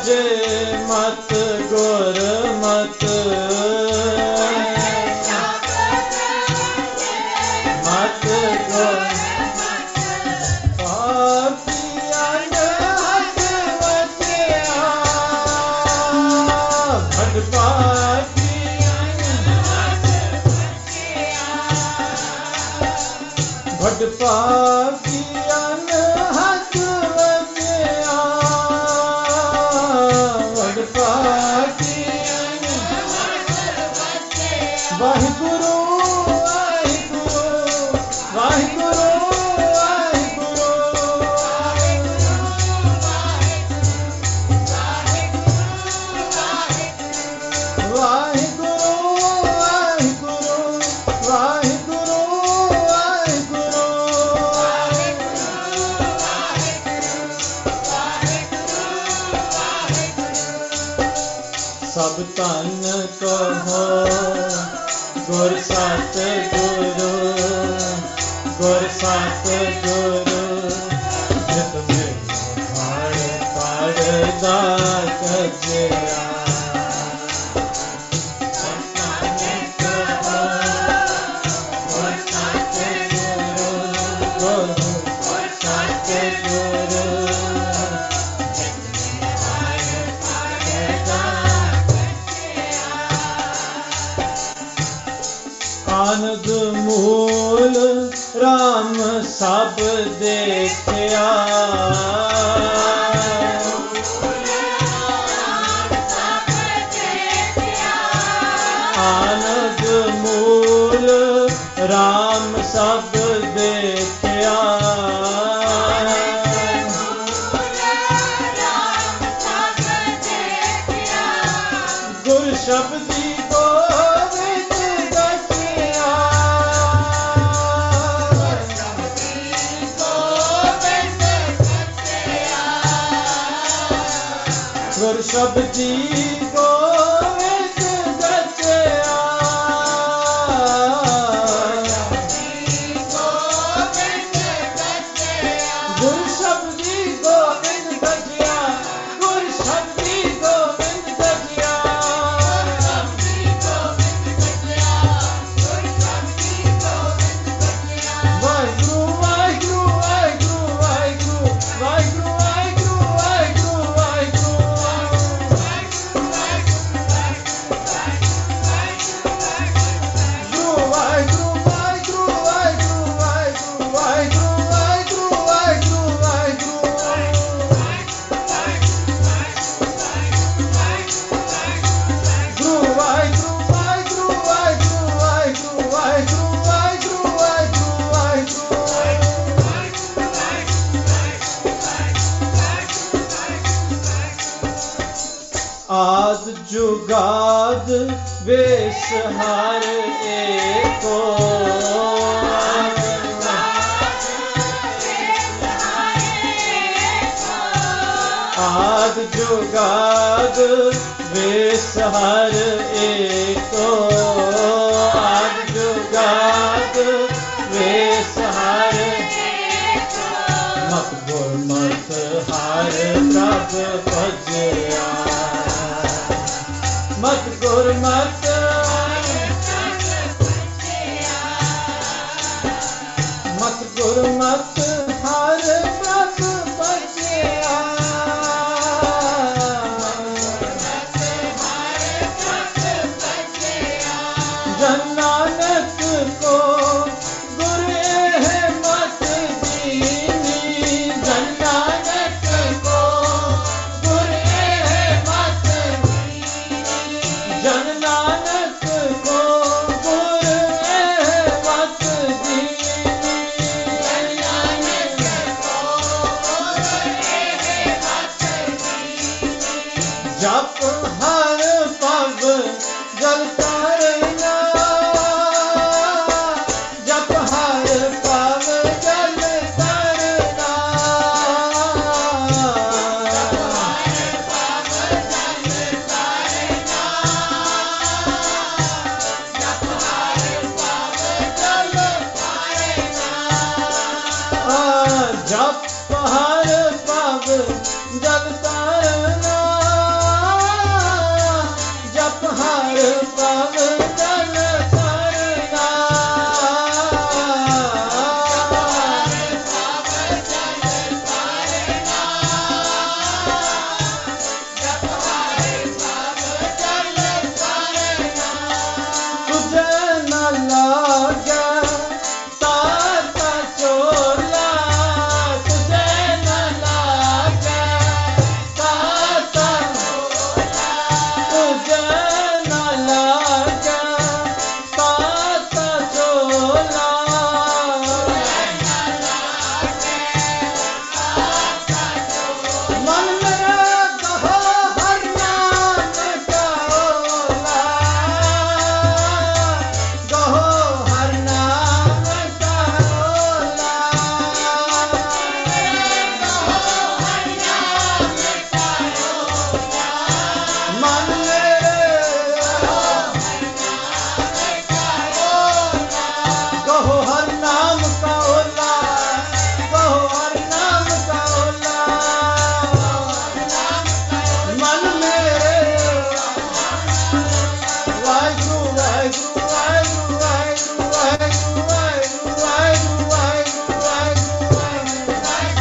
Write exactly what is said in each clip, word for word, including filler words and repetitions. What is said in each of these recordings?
ਵਜੇ ਮਤ ਗੁਰਮਤ ਮਤ ਗੁਰ ਪਾਪੀਆਂ ਹੱਥ ਵਸਿਆ ਭਟ ਪਾਪੀਆਂ ਹੱਥ ਵਸਿਆ ਭਟ ਪਾਪੀਆਂ ਹੱਥ ਵਸਿਆ ਭਟ ਪਾਪੀਆਂ ਵਾਹਿਗੁਰੂ ਵਾਹਿਗੁਰੂ ਸਭ ਧਨ ਕਹੋ ਗੁਰ ਸਤ ਗੁਰੂ ਗੁਰ ਸਤ ਗੁਰੂ ਜਿਤ ਮੇਂ ਹਰ ਪੜਦਾ ਕਜਿਆ ਆਨੰਦ ਮੂਲ ਰਾਮ ਸਭ ਦੇਖਿਆ ਆਨੰਦ ਮੂਲ ਰਾਮ ਸਭ ਦੇਖਿਆ ਗੁਰ ਸ਼ਬਦੀ ਗੁਰ ਸ਼ਬਦੀ ਗੋਵਿੰਦ ਰਚਿਆ ਗੁਰ ਸ਼ਬਦੀ ਗੋਵਿੰਦ ਰਚਿਆ ਗੁਰ ਸ਼ਬਦੀ ਗੋਵਿੰਦ ਰਚਿਆ ਵਾਹਿਗੁਰੂ ਵਾਹਿਗੁਰੂ ਵਾਹਿਗੁਰੂ ਵਾਹਿਗੁਰੂ ਵਾਹਿਗੁਰੂ ਆਦ ਜੁਗਾਦ ਵੇਸ ਹਰ ਏਕੋ ਆਦ ਜੁਗਾਦ ਵੇਸ ਹਰ ਏਕੋ ਆਦ ਜੁਗਾਦ ਵੇਸ ਹਰ ਮਤ ਗੁਰਮਤ ਹਰ ਪ੍ਰਭ ਭਜਿਆ ਮਤ ਗੁਰਮਤ ਮਤ ਗੁਰਮਤ ਹਰ ਪ੍ਰਭ ਭਜਿਆ ਜਨ ਨਾਨਕ ਕੋ ਗੁਰ ਇਹ ਮਤ ਦੀਨੀ ਜਨ ਨਾਨਕ ਕੋ ਗੁਰ ਇਹ ਮਤ ਜਨ ਨਾਨਕ ਕੋ ਗੁਰ ਇਹ ਮਤ ਦੀਨੀ ਜਨ ਨਾਨਕ ਕੋ ਗੁਰ ਇਹ ਮਤ ਦੀਨੀ ਜਪ ਹਰ ਪਵ ਜਲ ਤਰਨਾ ਜਪ ਹਰ ਪਵ ਜਲ ਤਰਨਾ ਜਪ ਹਰ ਪਵ ਜਲ ਤਰਨਾ ਜਪ ਹਰ ਪਵ ਜਲ ਤਰਨਾ ਜਪ ਹਰ ਪਵ ਜਲ ਤਰਨਾ मन मेरे कहो हर नाम का ओला, कहो हर नाम का ओला। मन मेरे वाहिगुरु वाहिगुरु वाहिगुरु वाहिगुरु वाहिगुरु वाहिगुरु वाहिगुरु वाहिगुरु वाहिगुरु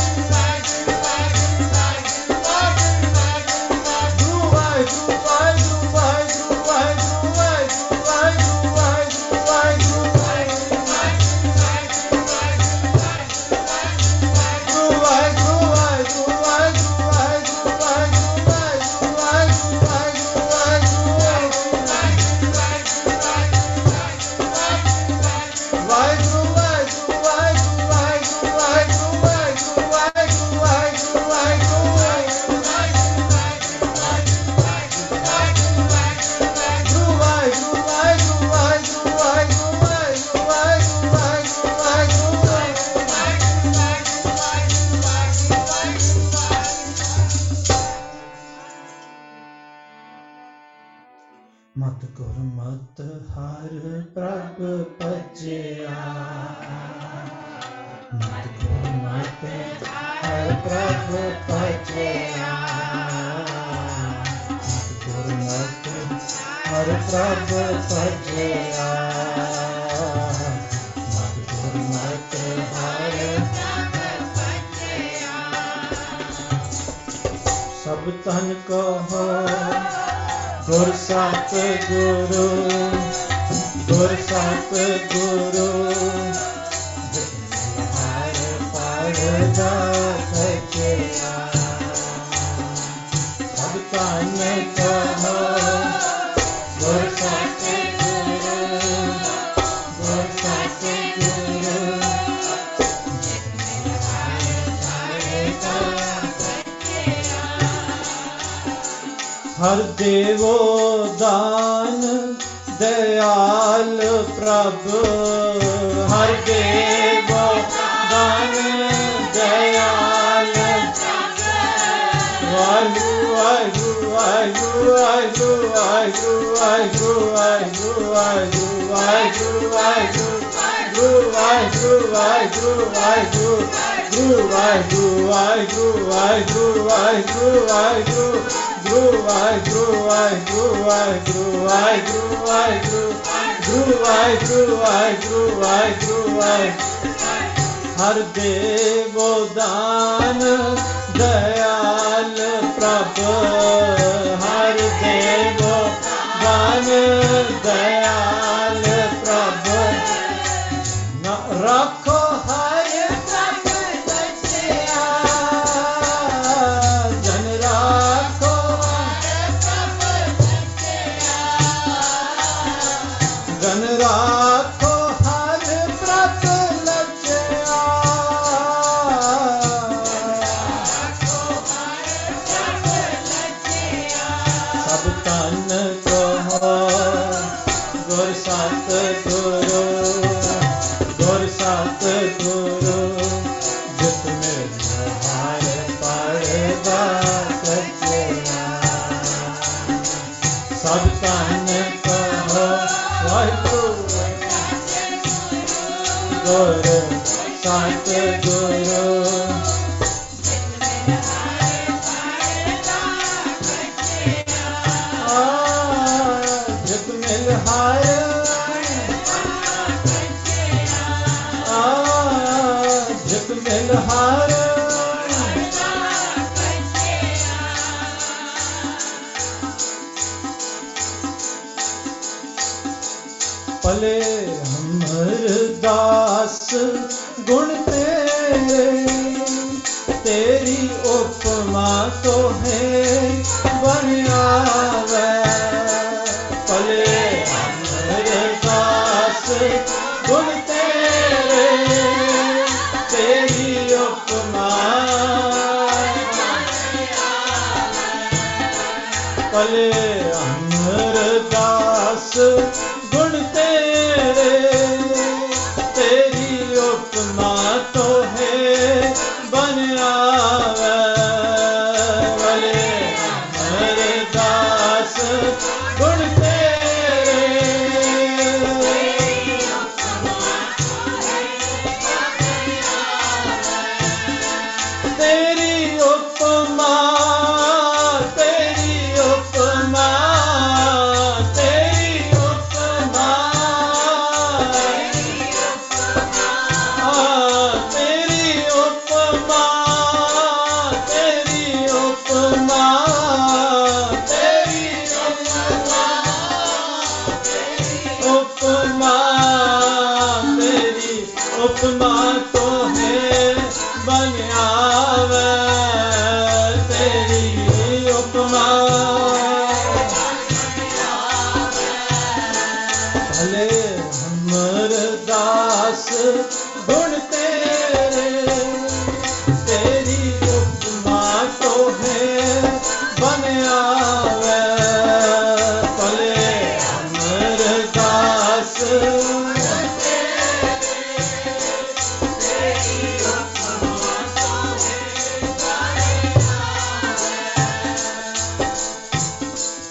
मत गुर मत हर प्रभ भजिया, मत गुर मत हर प्रभ भजिया, मत गुर मत हर प्रभ भजिया, मत गुर मत हर सब तन कहो गुर सत गुरु, गुर सत गुरु हर पढ़ सकिया। सब तन कहो गुर सत गुरु, गुर सत गुरु हर देवो दान दयाल प्रभु, हर देवो दान दयाल वाहिगुरु वाहिगुरु वाहिगुरु वाहिगुरु वाहिगुरु वाहिगुरु वाहिगुरु वाहिगुरु वाहिगुरु वाहिगुरु वाहिगुरु वाहिगुरु वाहिगुरु वाहिगुरु वाहिगुरु वाहिगुरु गुरु वाहिगुरु वाहिगुरु वाहिगुरु वाहिगुरु वाहिगुरु गुरु वाहिगुरु वाहिगुरु वाहिगुरु वाहिगुरु हर देवो दान दयाल प्रभु, हर देवो दान दयाल प्रभु न रखो हर प्रभ बचिया, जन राखो जन राखो हर प्रभ लज्या, सब तन कहो गुर सत गुरु, गुर सत गुरु जित में हर पढ़दा सकिया। सब तन कहो वाहिगुरु गुर सत गुरु जित मिल हार जित मिल हार पले हमर दास गुण तेरे, तेरी उपमा तो है बन आवे। पले हमर दास गुण तेरे, तेरी उपमा पले हमर दास गुण तेरे, तेरी उपमा तो है बन आवे। भले हमर दास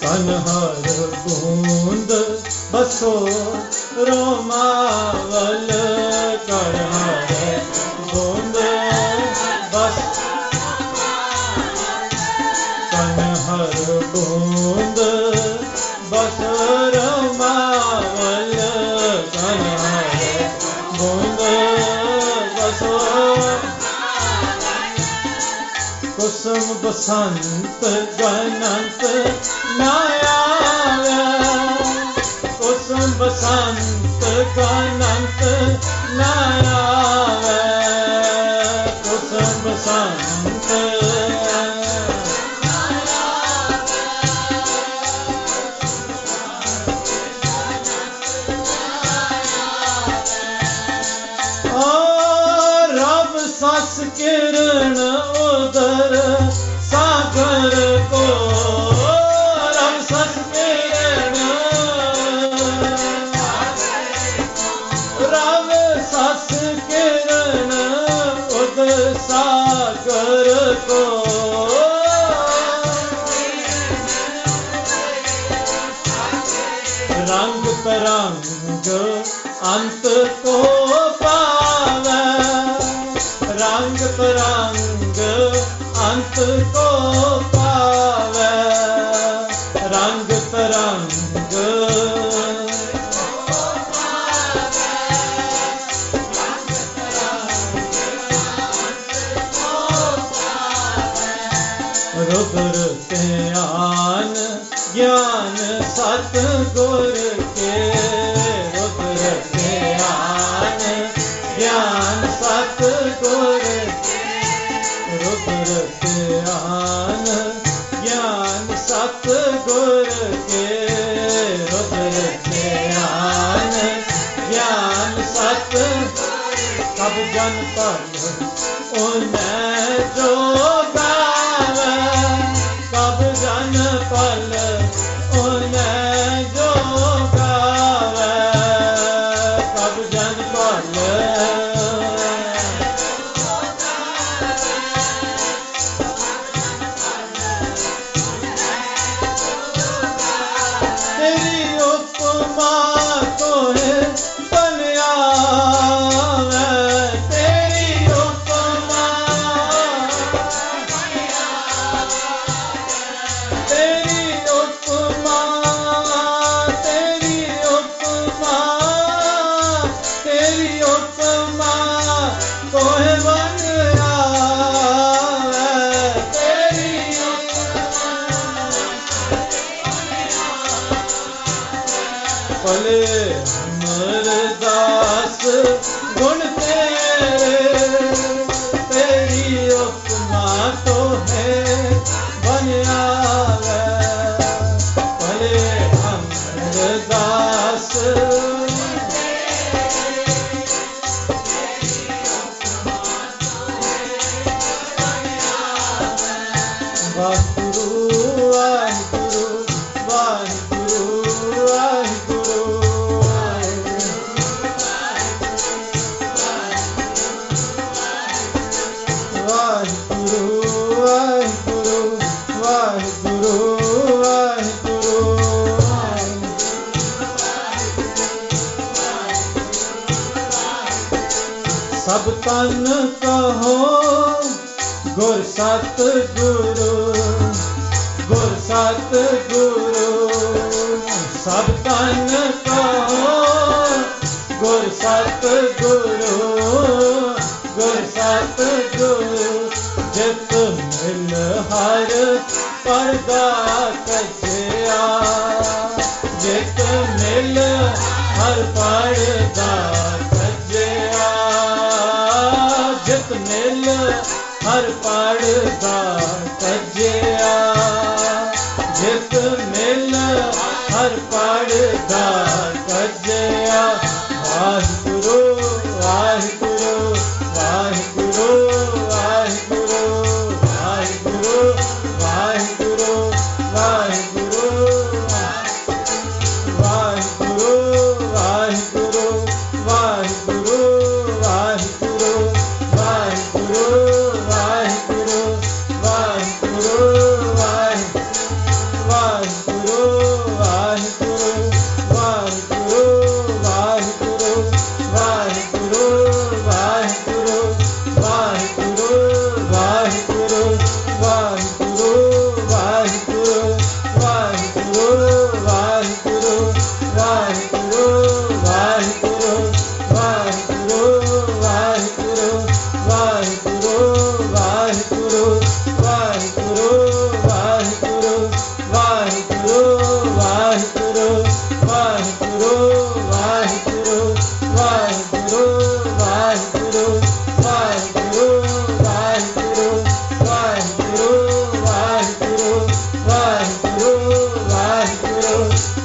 कनहर बूंद बसो रोमावल कनहर बूंद बस कनहर बूंद बस रोमावल कनहर बूंद बसो कुसुम बसंत गनंत नायावे कुसुम बसंत गनंत नायावे कुसुम बसंत और रब सस किरण उदर सागर को रब सस किरण रब सस किरण उदर सागर को रंग परंग अंत को पावे रंग परंग अंत को पावे रंग परंग रुद्र ध्यान ज्ञान सतगुर के रुद्र ध्यान ज्ञान सतगुर रुद्र ध्यान ज्ञान सतगुर के रुद्र ध्यान ज्ञान सत कब जन पल उन्हें जो गावे कब जन पल उन्हें जो गावे कब जन पल तेरी उपमा तो है बनियावे तेरी उपमा तेरी उपमा तेरी उपमा तेरी उपमा तो है बनियावे तेरी भले अमरदास गुण तेरे तेरी उपमा तो है बनियावे भले अमरदास वाहिगुरु वाहिगुरु वाहिगुरु सब तन कहो गुर सत गुरु गुर सत गुरु सब तन कहो गुर सत गुरु गुर सत गुरु जित मिल हर परदा कछया जित मिल हर परदा कछया जित मिल हर पड़दा कजया जित मिल हर पड़दा कजया वाहिगुरु वाहिगुरु वाहिगुरु वाहिगुरु वाहिगुरु वाहिगुरु वाहिगुरु वाहिगुरु वाहिगुरु वाहिगुरु वाहिगुरु वाहिगुरु वाहिगुरु वाहिगुरु वाहिगुरु ਵਾਹਿਗੁਰੂ ਵਾਹਿਗੁਰੂ ਵਾਹਿਗੁਰੂ ਵਾਹਿਗੁਰੂ ਵਾਹਿਗੁਰੂ ਵਾਹਿਗੁਰੂ ਵਾਹਿਗੁਰੂ ਵਾਹਿਗੁਰੂ ਵਾਹਿਗੁਰੂ ਵਾਹਿਗੁਰੂ ਵਾਹਿਗੁਰੂ ਵਾਹਿਗੁਰੂ